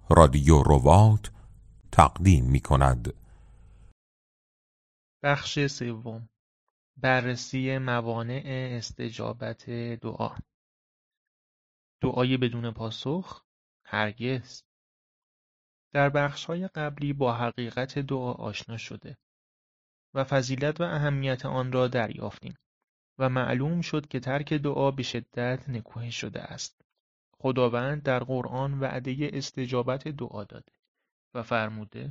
رادیو ربات تقدیم می کند. بخش سوم، بررسی موانع استجابت دعا. دعای بدون پاسخ؟ هرگز. در بخش‌های قبلی با حقیقت دعا آشنا شده و فضیلت و اهمیت آن را دریافتیم و معلوم شد که ترک دعا به شدت نکوهش شده است. خداوند در قرآن وعده استجابت دعا داده و فرموده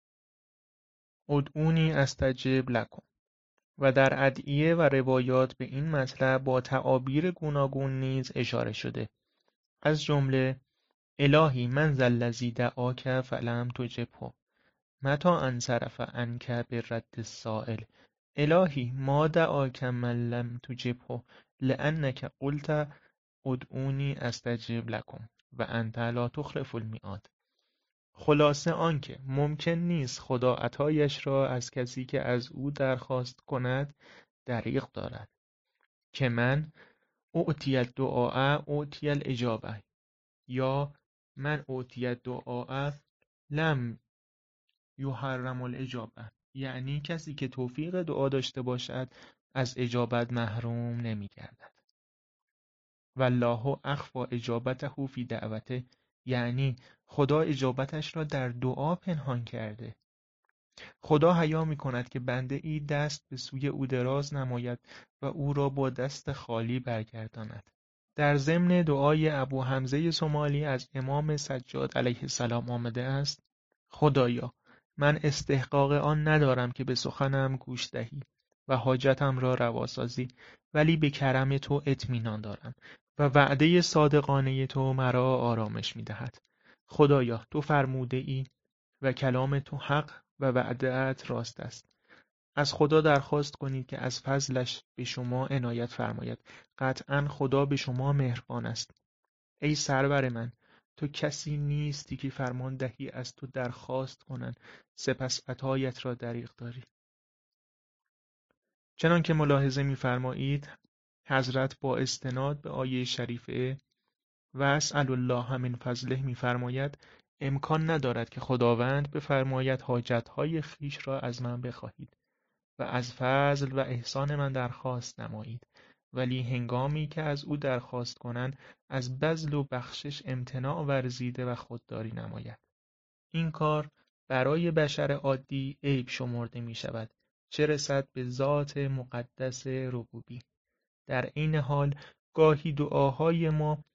ادعونی استجب لکم، و در ادعیه و روایات به این مطلب با تعابیر گوناگون نیز اشاره شده، از جمله الهی من ذا الذی دعاک فلم تجبه متی انصرف عنک بالرد السایل. الهی ما دعاک من لم تجبه لانک قلت ادعونی استجب لکم و انت لا تخلف المیعاد. خلاصه آنکه ممکن نیست خدا عطایش را از کسی که از او درخواست کند دریغ دارد، که من اعطی الدعاء اعطی الاجابه، یا من اعطی الدعاء لم یحرم الاجابه، یعنی کسی که توفیق دعا داشته باشد از اجابت محروم نمی گردد. والله اخفی اجابته فی دعوته، یعنی خدا اجابتش را در دعا پنهان کرده. خدا حیا می‌کند که بنده‌ای دست به سوی او دراز نماید و او را با دست خالی برگرداند. در ضمن دعای ابو حمزه صومالی از امام سجاد علیه السلام آمده است: خدایا من استحقاق آن ندارم که به سخنم گوش دهی و حاجتم را روا سازی، ولی به کرم تو اطمینان دارم و وعده صادقانه تو مرا آرامش می‌دهد. خدایا تو فرموده ای و کلام تو حق و وعده‌ات راست است. از خدا درخواست کنید که از فضلش به شما عنایت فرماید. قطعاً خدا به شما مهربان است. ای سرور من، تو کسی نیستی که فرمان دهی از تو درخواست کنند سپس عطایت را دریغ داری. چنان که ملاحظه می‌فرمایید، حضرت با استناد به آیه شریفه و اسأل الله من فضله می‌فرماید امکان ندارد که خداوند بفرماید حاجتهای خویش را از من بخواهید و از فضل و احسان من درخواست نمایید، ولی هنگامی که از او درخواست کنند از بذل و بخشش امتناع ورزیده و خودداری نماید. این کار برای بشر عادی عیب شمرده می شود، چه رسد به ذات مقدس ربوبی. در این حال گاهی دعاهای ما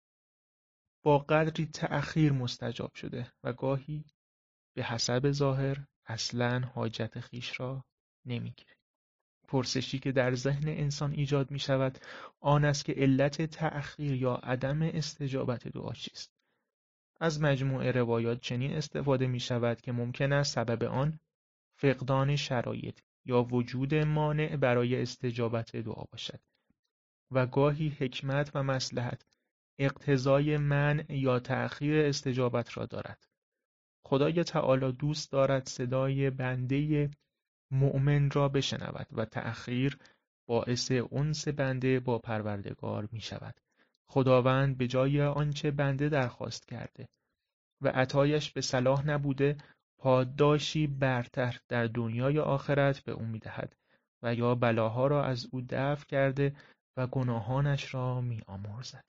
با قدری تأخیر مستجاب شده و گاهی به حسب ظاهر اصلاً حاجت خویش را نمیگیریم. پرسشی که در ذهن انسان ایجاد می شود آن است که علت تأخیر یا عدم استجابت دعا چیست؟ از مجموع روایات چنین استفاده می شود که ممکن است سبب آن فقدان شرایط یا وجود مانع برای استجابت دعا باشد و گاهی حکمت و مصلحت اقتضای منع یا تأخیر استجابت را دارد. خدای تعالی دوست دارد صدای بنده مؤمن را بشنود و تأخیر باعث انس بنده با پروردگار می شود. خداوند به جای آنچه بنده درخواست کرده و عطایش به صلاح نبوده پاداشی برتر در دنیای آخرت به او می دهد و یا بلاها را از او دفع کرده و گناهانش را می آمرزد.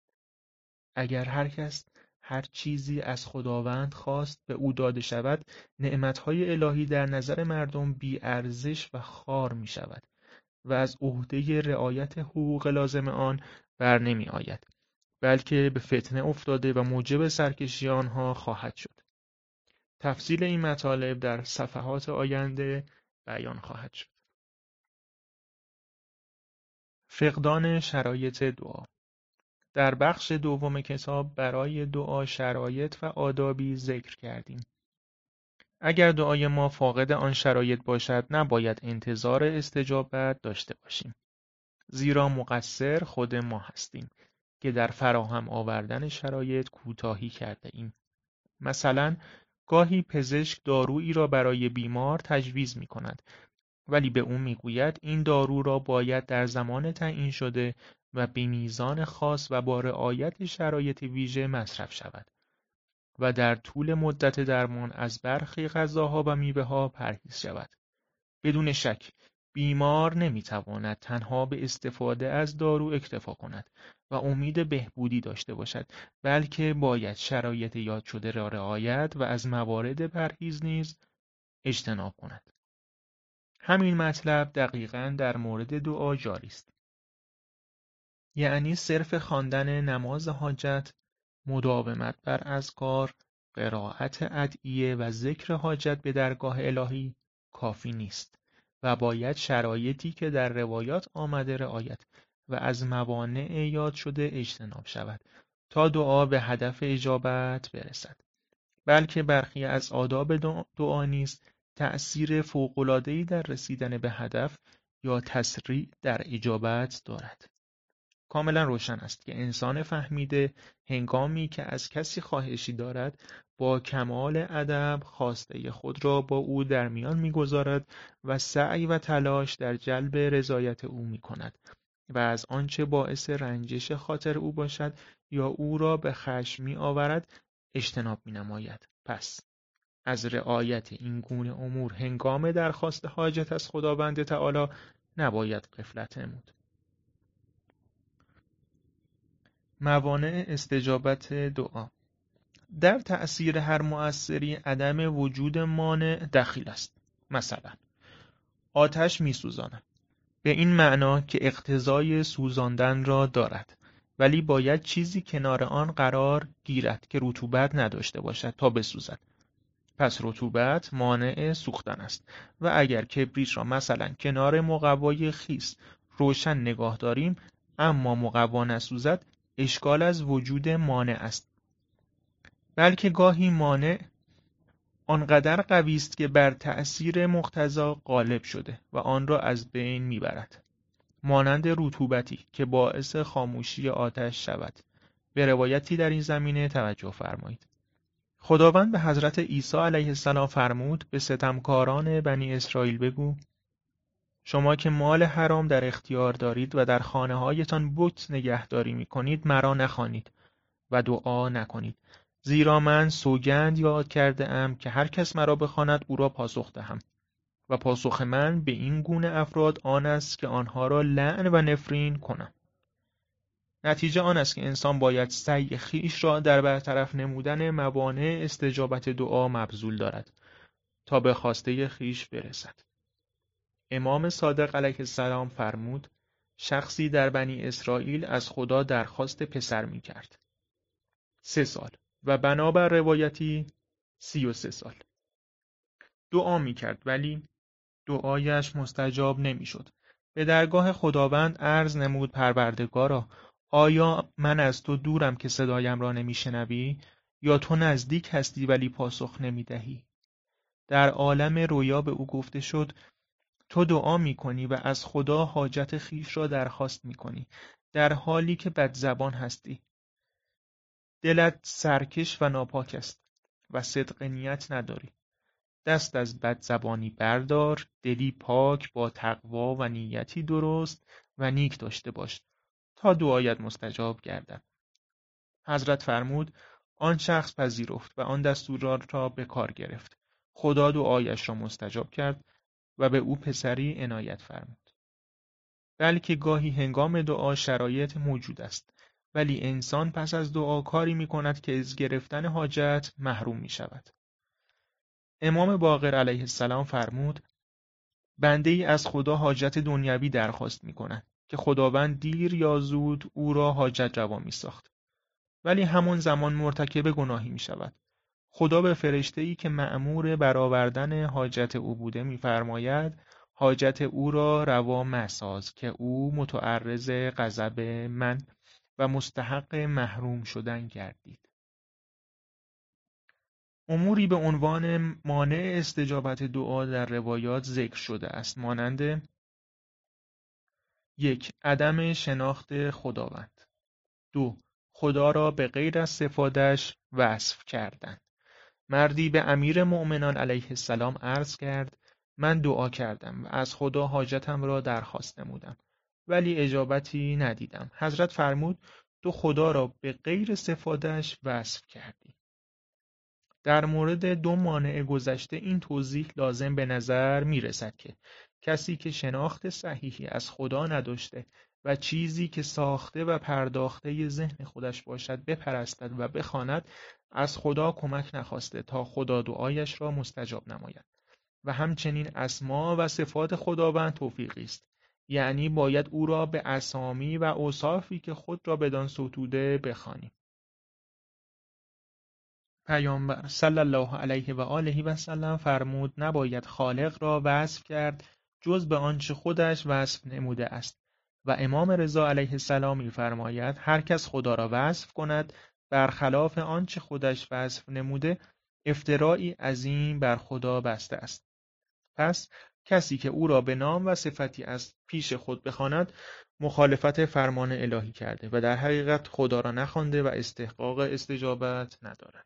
اگر هر کس هر چیزی از خداوند خواست به او داده شود، نعمتهای الهی در نظر مردم بی ارزش و خوار می شود و از عهده رعایت حقوق لازم آن بر نمی آید، بلکه به فتنه افتاده و موجب سرکشی آنها خواهد شد. تفصیل این مطالب در صفحات آینده بیان خواهد شد. فقدان شرایط دعا. در بخش دوم کتاب برای دعا شرایط و آدابی ذکر کردیم. اگر دعای ما فاقد آن شرایط باشد نباید انتظار استجابت داشته باشیم، زیرا مقصر خود ما هستیم که در فراهم آوردن شرایط کوتاهی کرده ایم. مثلا گاهی پزشک دارویی را برای بیمار تجویز می کند، ولی به او می گوید این دارو را باید در زمان تعیین شده و به میزان خاص و با رعایت شرایط ویژه مصرف شود. و در طول مدت درمان از برخی غذاها و میوه‌ها پرهیز شود. بدون شک بیمار نمیتواند تنها به استفاده از دارو اکتفا کند و امید بهبودی داشته باشد، بلکه باید شرایط یاد شده را رعایت و از موارد پرهیز نیز اجتناب کند. همین مطلب دقیقاً در مورد دعا جاری است. یعنی صرف خواندن نماز حاجت، مداومت بر اذکار، قرائت ادعیه و ذکر حاجت به درگاه الهی کافی نیست و باید شرایطی که در روایات آمده رعایت و از موانع یاد شده اجتناب شود تا دعا به هدف اجابت برسد. بلکه برخی از آداب دعا نیز تأثیر فوق‌العاده‌ای در رسیدن به هدف یا تسریع در اجابت دارد. کاملا روشن است که انسان فهمیده هنگامی که از کسی خواهشی دارد با کمال ادب خواسته خود را با او در میان می‌گذارد و سعی و تلاش در جلب رضایت او می‌کند و از آنچه باعث رنجش خاطر او باشد یا او را به خشم می‌آورد اجتناب می‌نماید. پس از رعایت این گونه امور هنگام درخواست حاجت از خداوند تعالی نباید غفلت نمود. موانع استجابت دعا. در تأثیر هر مؤثری عدم وجود مانع دخیل است. مثلا آتش می‌سوزاند، به این معنا که اقتضای سوزاندن را دارد، ولی باید چیزی کنار آن قرار گیرد که رطوبت نداشته باشد تا بسوزد. پس رطوبت مانع سوختن است و اگر کبریت را مثلا کنار مقوای خیس روشن نگاه داریم اما مقوا نسوزد، اشکال از وجود مانع است. بلکه گاهی مانع آنقدر قوی است که بر تأثیر مقتضا غالب شده و آن را از بین میبرد، مانند رطوبتی که باعث خاموشی آتش شود. به روایتی در این زمینه توجه فرمایید. خداوند به حضرت عیسی علیه السلام فرمود به ستمکاران بنی اسرائیل بگو شما که مال حرام در اختیار دارید و در خانه‌هایتان بت نگهداری می‌کنید مرا نخوانید و دعا نکنید، زیرا من سوگند یاد کرده ام که هر کس مرا بخواند او را پاسخ دهم و پاسخ من به این گونه افراد آن است که آنها را لعن و نفرین کنم. نتیجه آن است که انسان باید سعی خویش را در برطرف نمودن موانع استجابت دعا مبذول دارد تا به خواسته خویش برسد. امام صادق علیه السلام فرمود شخصی در بنی اسرائیل از خدا درخواست پسر می کرد. 3 سال و بنابر روایتی 33 سال. دعا می کرد ولی دعایش مستجاب نمی شد. به درگاه خداوند عرض نمود پروردگارا، آیا من از تو دورم که صدایم را نمی شنوی یا تو نزدیک هستی ولی پاسخ نمی دهی؟ در عالم رویا به او گفته شد تو دعا می کنی و از خدا حاجت خویش را درخواست می کنی در حالی که بدزبان هستی. دلت سرکش و ناپاک است و صدق نیت نداری. دست از بدزبانی بردار، دلی پاک با تقوا و نیتی درست و نیک داشته باش تا دعایت مستجاب گردد. حضرت فرمود آن شخص پذیرفت و آن دستور را به کار گرفت. خدا دعایش را مستجاب کرد و به او پسری عنایت فرمود. بلکه گاهی هنگام دعا شرایط موجود است ولی انسان پس از دعا کاری می کند که از گرفتن حاجت محروم می شود. امام باقر علیه السلام فرمود بنده ای از خدا حاجت دنیوی درخواست می کند که خداوند دیر یا زود او را حاجت روا می ساخت، ولی همون زمان مرتکب گناهی می شود. خدا به فرشته‌ای که مأمور برآوردن حاجت او بوده می‌فرماید حاجت او را روا مساز که او متعرض غضب من و مستحق محروم شدن گردید. اموری به عنوان مانع استجابت دعا در روایات ذکر شده است مانند 1. عدم شناخت خداوند. 2. خدا را به غیر از صفاتش وصف کردن. مردی به امیر مؤمنان علیه السلام عرض کرد من دعا کردم و از خدا حاجتم را درخواست نمودم ولی اجابتی ندیدم. حضرت فرمود تو خدا را به غیر صفاتش وصف کردی. در مورد دو مانع گذشته این توضیح لازم به نظر می رسد که کسی که شناخت صحیحی از خدا نداشته و چیزی که ساخته و پرداخته ذهن خودش باشد بپرستد و بخواند، از خدا کمک نخواسته تا خدا دعایش را مستجاب نماید. و همچنین اسما و صفات خداوند توفیقی است، یعنی باید او را به اسامی و اوصافی که خود را بدان ستوده بخوانیم. پیامبر صلی الله علیه و آله و سلم فرمود نباید خالق را وصف کرد جز به آنچه خودش وصف نموده است. و امام رضا علیه السلام می‌فرماید هر کس خدا را وصف کند برخلاف آنچه خودش وصف نموده، افترائی عظیم بر خدا بسته است. پس کسی که او را به نام و صفتی از پیش خود بخواند مخالفت فرمان الهی کرده و در حقیقت خدا را نخوانده و استحقاق استجابت ندارد.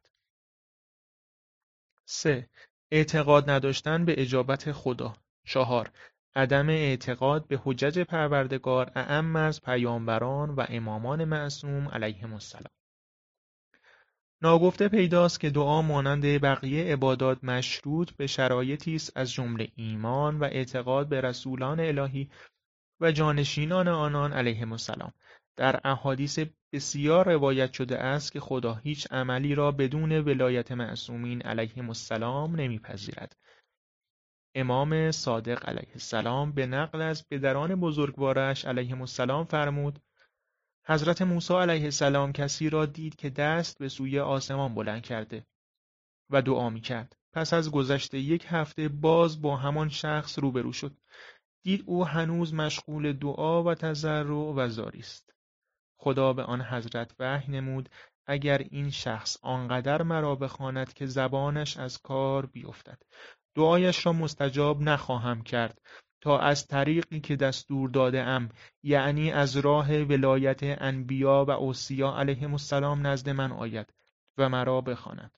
3. اعتقاد نداشتن به اجابت خدا. 4. عدم اعتقاد به حجج پروردگار اعم از پیامبران و امامان معصوم علیهم السلام. ناگفته پیداست که دعا مانند بقیه عبادات مشروط به شرایطی است از جمله ایمان و اعتقاد به رسولان الهی و جانشینان آنان علیهم السلام. در احادیث بسیار روایت شده است که خدا هیچ عملی را بدون ولایت معصومین علیهم السلام نمیپذیرد. امام صادق علیه السلام به نقل از پدران بزرگوارش علیهم السلام فرمود حضرت موسی علیه السلام کسی را دید که دست به سوی آسمان بلند کرده و دعا می‌کرد. پس از گذشت 1 هفته باز با همان شخص روبرو شد. دید او هنوز مشغول دعا و تضرع و زاری است. خدا به آن حضرت وحی نمود اگر این شخص آنقدر مرا بخواند که زبانش از کار بیفتد، دعایش را مستجاب نخواهم کرد تا از طریقی که دستور داده ام، یعنی از راه ولایت انبیا و اوصیا علیهم السلام نزد من آید و مرا بخواند.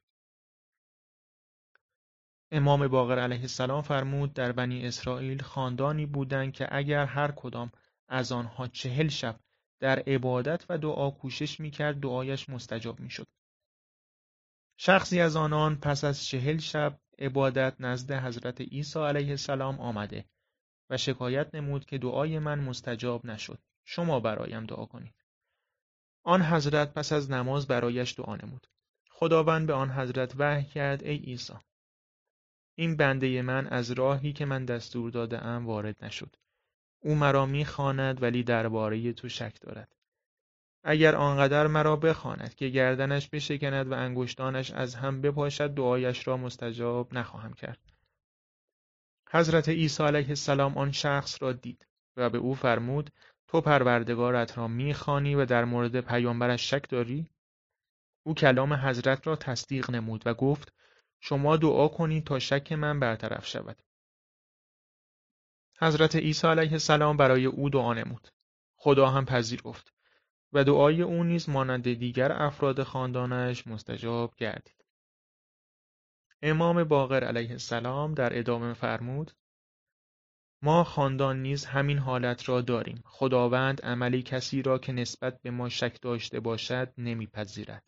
امام باقر علیه السلام فرمود در بنی اسرائیل خاندانی بودند که اگر هر کدام از آنها 40 شب در عبادت و دعا کوشش می‌کرد دعایش مستجاب می‌شد. شخصی از آنان پس از 40 شب عبادت نزد حضرت عیسی علیه السلام آمده و شکایت نمود که دعای من مستجاب نشد، شما برایم دعا کنید. آن حضرت پس از نماز برایش دعا نمود. خداوند به آن حضرت وحی کرد ای عیسی، این بنده من از راهی که من دستور داده ام وارد نشد. او مرا می‌خواند ولی درباره تو شک دارد. اگر آنقدر مرا بخواند که گردنش بشکند و انگشتانش از هم بپاشد دعایش را مستجاب نخواهم کرد. حضرت عیسی علیه السلام آن شخص را دید و به او فرمود تو پروردگارت را می‌خوانی و در مورد پیامبرش شک داری؟ او کلام حضرت را تصدیق نمود و گفت شما دعا کنید تا شک من برطرف شود. حضرت عیسی علیه السلام برای او دعا نمود. خدا هم پذیرفت و دعای او نیز مانند دیگر افراد خاندانش مستجاب گردید. امام باقر علیه السلام در ادامه فرمود ما خاندان نیز همین حالت را داریم. خداوند عملی کسی را که نسبت به ما شک داشته باشد نمیپذیرد.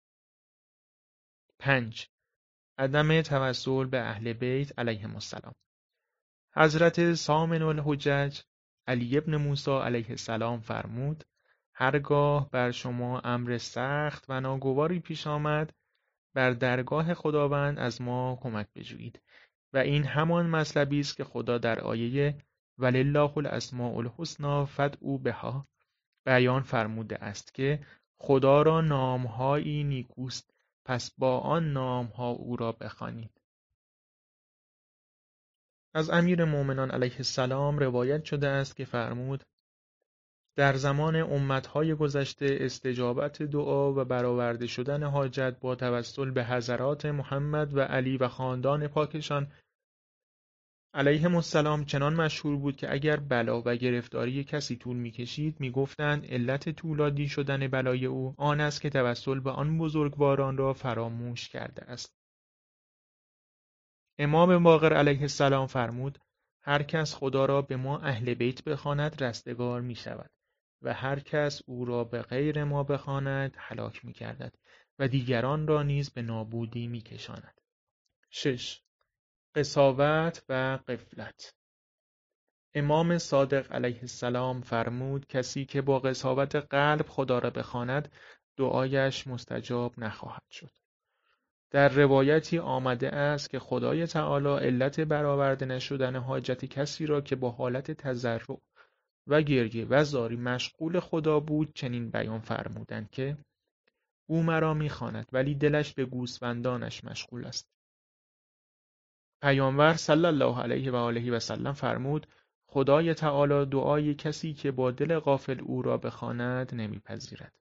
5. عدم توسل به اهل بیت علیهم السلام. حضرت سامن الحجج علی ابن موسی علیه السلام فرمود هرگاه بر شما امر سخت و ناگواری پیش آمد بر درگاه خداوند از ما کمک بجویید و این همان مطلبی است که خدا در آیه ولله الاسماء الحسنی فادعوا بها بیان فرموده است که خدا را نام‌هایی نیکوست پس با آن نام‌ها او را بخوانید. از امیرالمؤمنین علیه السلام روایت شده است که فرمود در زمان امت‌های گذشته استجابت دعا و برآورده شدن حاجت با توسل به حضرات محمد و علی و خاندان پاکشان علیهم السلام چنان مشهور بود که اگر بلا و گرفتاری کسی طول می‌کشید می‌گفتند علت طولانی شدن بلای او آن است که توسل به آن بزرگواران را فراموش کرده است. امام باقر علیه السلام فرمود هر کس خدا را به ما اهل بیت بخواند رستگار می‌شود و هر کس او را به غیر ما بخواند هلاک می‌گردد و دیگران را نیز به نابودی می‌کشاند. 6. قساوت و غفلت. امام صادق علیه السلام فرمود کسی که با قساوت قلب خدا را بخواند دعایش مستجاب نخواهد شد. در روایتی آمده است که خدای تعالی علت برآورده نشدن حاجت کسی را که با حالت تضرع و گریه و زاری مشغول خدا بود چنین بیان فرمودند که او مرا می‌خواند ولی دلش به گوسفندانش مشغول است. پیامبر صلی الله علیه و آله و سلم فرمود خدای تعالی دعای کسی که با دل غافل او را بخواند نمیپذیرد.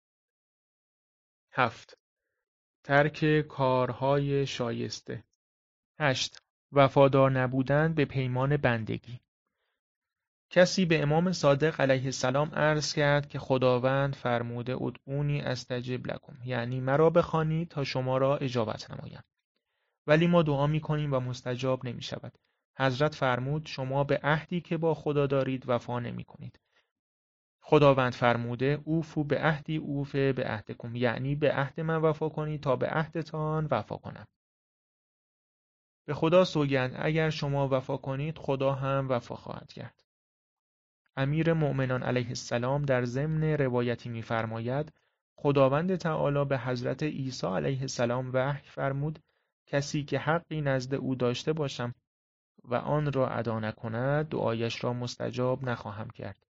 7. ترک کارهای شایسته. 8. وفادار نبودن به پیمان بندگی. کسی به امام صادق علیه السلام عرض کرد که خداوند فرموده ادعونی استجب لکم، یعنی مرا بخوانید تا شما را اجابت نمایم. ولی ما دعا می‌کنیم و مستجاب نمی‌شود. حضرت فرمود شما به عهدی که با خدا دارید وفا نمی‌کنید. خداوند فرموده اوفو به عهدی اوفه به عهدکم، یعنی به عهد من وفا کنید تا به عهدتان وفا کنم. به خدا سوگند اگر شما وفا کنید خدا هم وفا خواهد کرد. امیر مؤمنان علیه السلام در ضمن روایتی می‌فرماید خداوند تعالی به حضرت عیسی علیه السلام وحی فرمود کسی که حقی نزد او داشته باشم و آن را ادا نکند دعایش را مستجاب نخواهم کرد.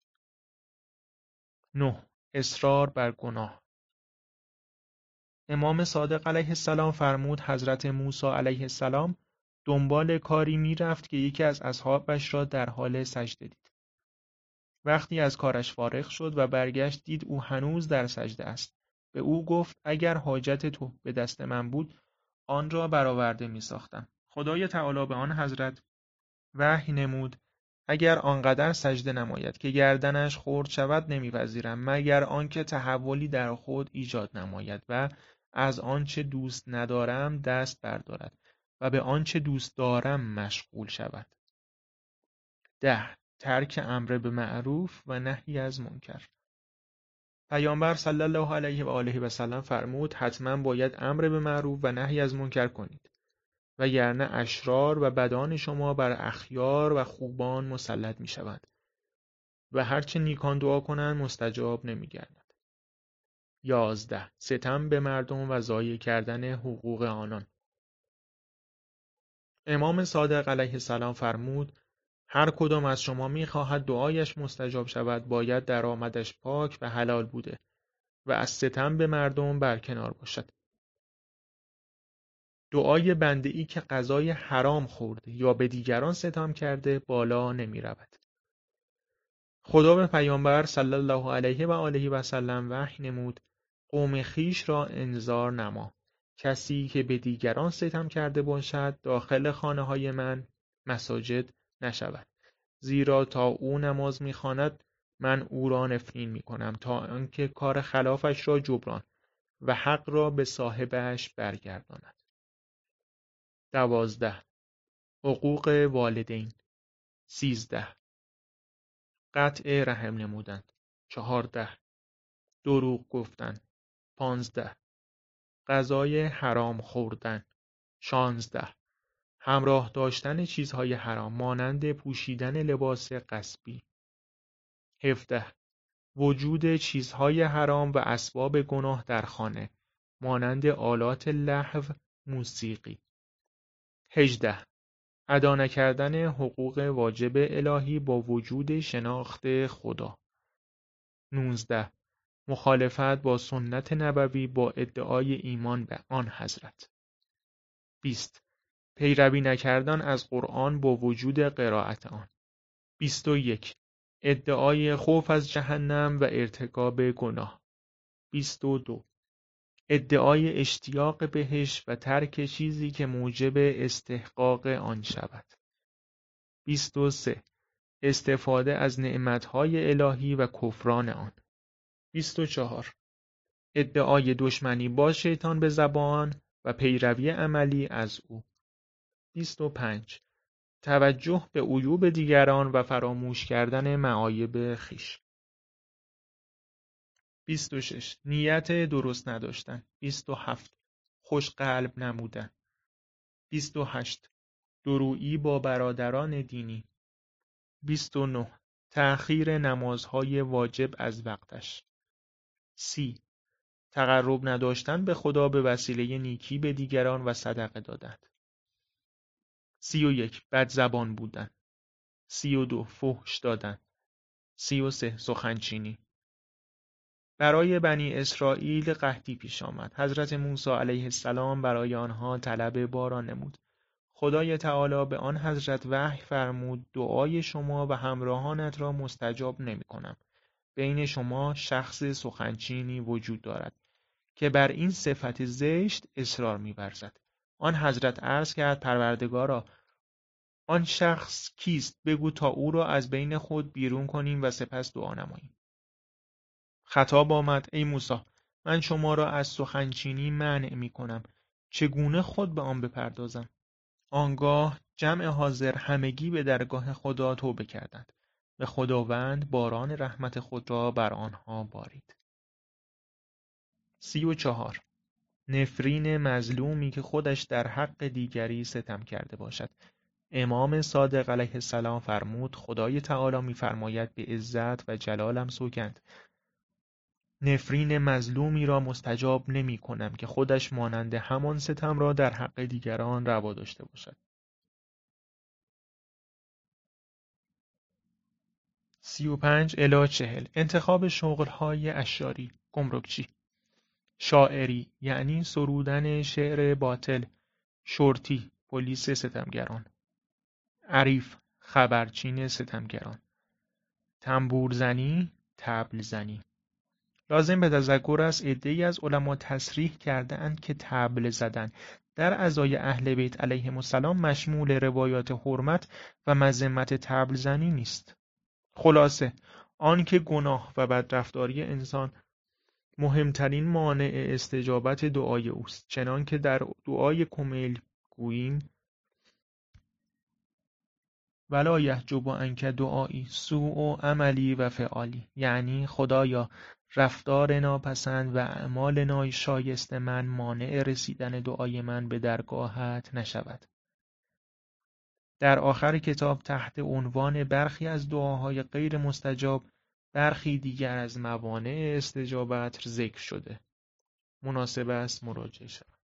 9. اصرار بر گناه. امام صادق علیه السلام فرمود حضرت موسی علیه السلام دنبال کاری می‌رفت که یکی از اصحابش را در حال سجده دید. وقتی از کارش فارغ شد و برگشت دید او هنوز در سجده است. به او گفت اگر حاجت تو به دست من بود آن را برآورده می‌ساختم. خدای تعالی به آن حضرت وحی نمود اگر آنقدر سجده نماید که گردنش خرد شود نمی‌پذیرم مگر آنکه تحولی در خود ایجاد نماید و از آنچه دوست ندارم دست بردارد و به آنچه دوست دارم مشغول شود. 10. ترک امر به معروف و نهی از منکر. پیامبر صلی الله علیه و آله و سلم فرمود حتما باید امر به معروف و نهی از منکر کنید وگرنه اشرار و بدان شما بر اخیار و خوبان مسلط می شوند و هرچه نیکان دعا کنند مستجاب نمی گردد. 11. ستم به مردم و ضایع کردن حقوق آنان. امام صادق علیه السلام فرمود هر کدام از شما می‌خواهد دعایش مستجاب شود باید درآمدش پاک و حلال بوده و از ستم به مردم برکنار باشد. دعای بنده‌ای که غذای حرام خورده یا به دیگران ستم کرده بالا نمی رود. خدا به پیامبر صلی الله علیه و آله و سلم وحی نمود قوم خیش را انذار نما کسی که به دیگران ستم کرده باشد داخل خانه‌های من مساجد نشود زیرا تا او نماز می‌خواند من او را نفرین می‌کنم تا آنکه کار خلافش را جبران و حق را به صاحبش برگرداند. 12. حقوق والدین. 13. قطع رحم نمودن. 14. دروغ گفتن. 15. غذای حرام خوردن. 16. همراه داشتن چیزهای حرام مانند پوشیدن لباس غصبی. 17. وجود چیزهای حرام و اسباب گناه در خانه مانند آلات لهو، موسیقی. 18. ادا نکردن حقوق واجب الهی با وجود شناخت خدا. 19. مخالفت با سنت نبوی با ادعای ایمان به آن حضرت. 20. پیروی نکردن از قرآن با وجود قرائت آن. 21. ادعای خوف از جهنم و ارتکاب گناه. 22. ادعای اشتیاق بهش و ترک چیزی که موجب استحقاق آن شود. 23. استفاده از نعمتهای الهی و کفران آن. 24. ادعای دشمنی با شیطان به زبان و پیروی عملی از او. 25. توجه به عیوب دیگران و فراموش کردن معایب خویش. 26. نیت درست نداشتن. 27. خوش قلب نمودن. 28. دورویی با برادران دینی. 29. تأخیر نمازهای واجب از وقتش. 30. تقرب نداشتن به خدا به وسیله نیکی به دیگران و صدقه دادن. 31. بدزبان بودن. 32. فحش دادن. 33. سخنچینی. برای بنی اسرائیل قحطی پیش آمد. حضرت موسی علیه السلام برای آنها طلب باران نمود. خدای تعالی به آن حضرت وحی فرمود دعای شما و همراهانت را مستجاب نمی کنم. بین شما شخص سخنچینی وجود دارد که بر این صفت زشت اصرار می ورزد. آن حضرت عرض کرد پروردگارا آن شخص کیست؟ بگو تا او را از بین خود بیرون کنیم و سپس دعا نماییم. خطاب آمد ای موسی من شما را از سخنچینی منع می کنم. چگونه خود به آن بپردازم؟ آنگاه جمع حاضر همگی به درگاه خدا توبه کردند. به خداوند باران رحمت خود را بر آنها بارید. 34. نفرین مظلومی که خودش در حق دیگری ستم کرده باشد. امام صادق علیه السلام فرمود خدای تعالی می‌فرماید به عزت و جلالم سوگند نفرین مظلومی را مستجاب نمی کنم که خودش مانند همان ستم را در حق دیگران روا داشته باشد. 35 الی 40 انتخاب شغل‌های اشعاری گمرکچی شاعری یعنی سرودن شعر باطل شرطی پلیس ستمگران عریف خبرچین ستمگران تنبورزنی طبل زنی لازم به تذکر است عده‌ای از علما تصریح کرده‌اند که طبل زدن در عزای اهل بیت علیهم السلام مشمول روایات حرمت و مذمت طبل زنی نیست. خلاصه آنکه گناه و بدرفتاری انسان مهمترین مانع استجابت دعای اوست چنانکه در دعای کمیل گوییم ولا یحجب عنک دعایی سوء عملی و فعالی یعنی خدایا رفتار ناپسند و اعمال ناشایست من مانع رسیدن دعای من به درگاهت نشود. در آخر کتاب تحت عنوان برخی از دعاهای غیر مستجاب برخی دیگر از موانع استجابت ذکر شده. مناسب است مراجعه شود.